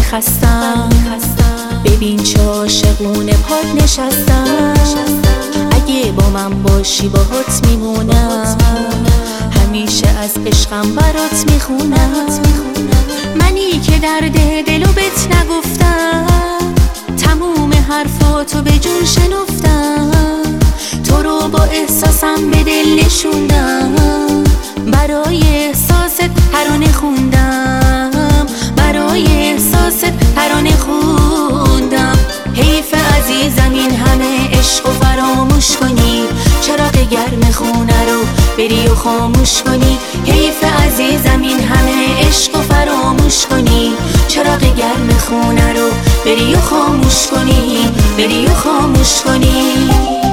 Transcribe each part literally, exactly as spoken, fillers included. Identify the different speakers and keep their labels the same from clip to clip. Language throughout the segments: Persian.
Speaker 1: خستم، ببین چه عاشقونه پات نشستم. اگه با من باشی باهات میمونم، همیشه از عشقم برات میخونم. منی که درد دلو بهت نگفتم، تموم حرفاتو به جون شنفتم. تو رو با احساسم به دل نشوندم، برای احساست ترانه خوندم، برای احساست ترانه خوندم. حیف عزیزم این همه عشق و فراموش کنی، چراغ گرم خونه رو بری و خاموش کنی. حیف عزیزم این همه عشق و فراموش کنی، چراغ گرم خونه رو بری و خاموش کنی، بری و خاموش کنی.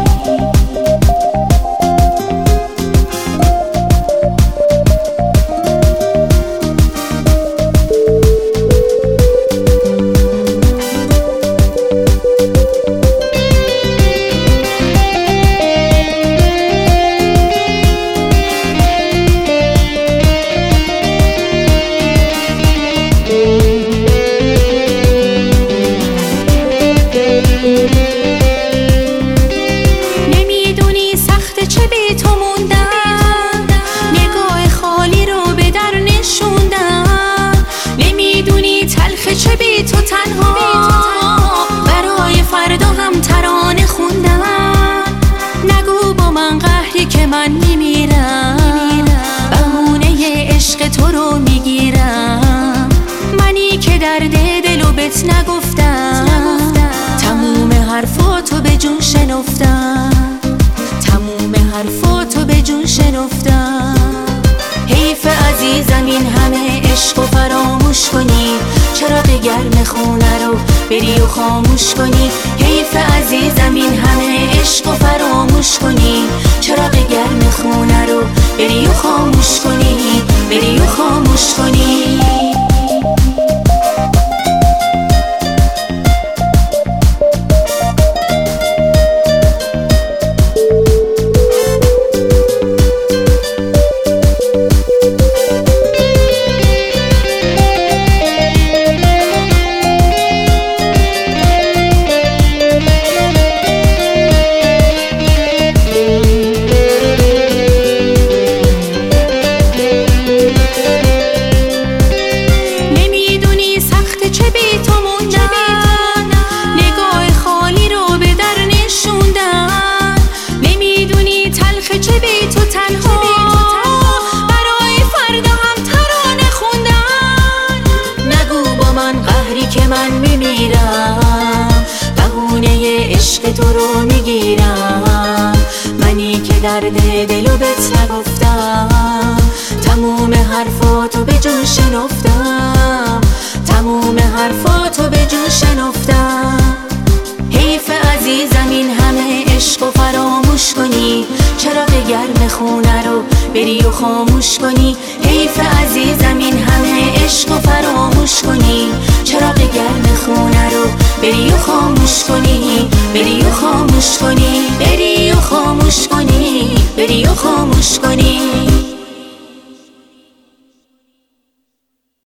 Speaker 2: نمیدونی سخت چه بی تو موندم، نگاه خالی رو به در نشوندم. نمیدونی تلخ چه بی تو تنها، برای فردا هم ترانه خوندم. نگو با من قهری که من میمیرم، بهونه عشق تو رو میگیرم. منی که درد دلو بهت نگفتم، تموم حرفاتو به جون شنفتم، تموم حرفاتو به جون شنفتم. حیف عزیزم این همه عشق و فراموش کنی، چراغ گرم خونه رو بری و خاموش کنی. حیف عزیزم این همه عشق و فراموش کنی، چراغ گرم خونه رو بری و خاموش کنی، بری و خاموش کنی. که من میمیرم، بهونه عشق تو رو میگیرم. منی که درد دلو بهت نگفتم، تموم حرفاتو به جون شنفتم، تموم حرفاتو به جون شنفتم. حیف عزیزم این همه عشق و فراموش کنی، چراغ گرم خونه رو بری و خاموش کنی. حیف عزیزم این همه عشق و فراموش کنی، چراغ گرم خونه رو بری و خاموش کنی، بری و خاموش کنی، بری و خاموش کنی، بری و خاموش کنی.